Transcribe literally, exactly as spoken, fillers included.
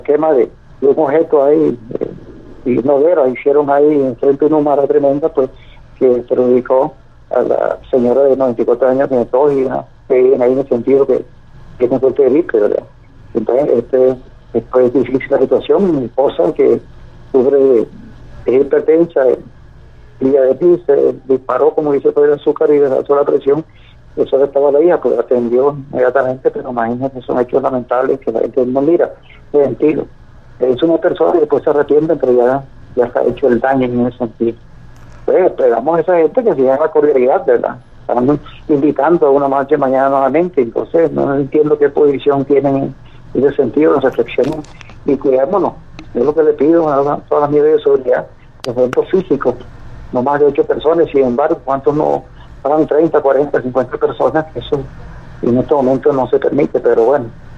quema de, de un objeto ahí, eh, y no vera, hicieron ahí enfrente de una humara tremenda, pues, que perjudicó a la señora de noventa y cuatro años que entró y ahí en el sentido que tiene fuerte de gripe, ¿verdad? Entonces, este, esto es difícil la situación. Mi esposa, que sufre de, de hipertensa y diabetes, se disparó, como dice, por el azúcar y desató la presión. Eso estaba la hija, pues atendió inmediatamente, pero imagínate, son hechos lamentables que la gente no mira, de sentido. Es una persona que después se arrepiente, pero ya, ya se ha hecho el daño en ese sentido. Pues esperamos a esa gente que siga la cordialidad, ¿verdad? Estamos invitando a una marcha mañana nuevamente, entonces no entiendo qué posición tienen en ese sentido, nos reflexionen y cuidémonos. Es lo que le pido a todas las medidas de seguridad, los eventos físicos, no más de ocho personas, sin embargo, ¿cuántos no pagan treinta, cuarenta, cincuenta personas? Eso en este momento no se permite, pero bueno,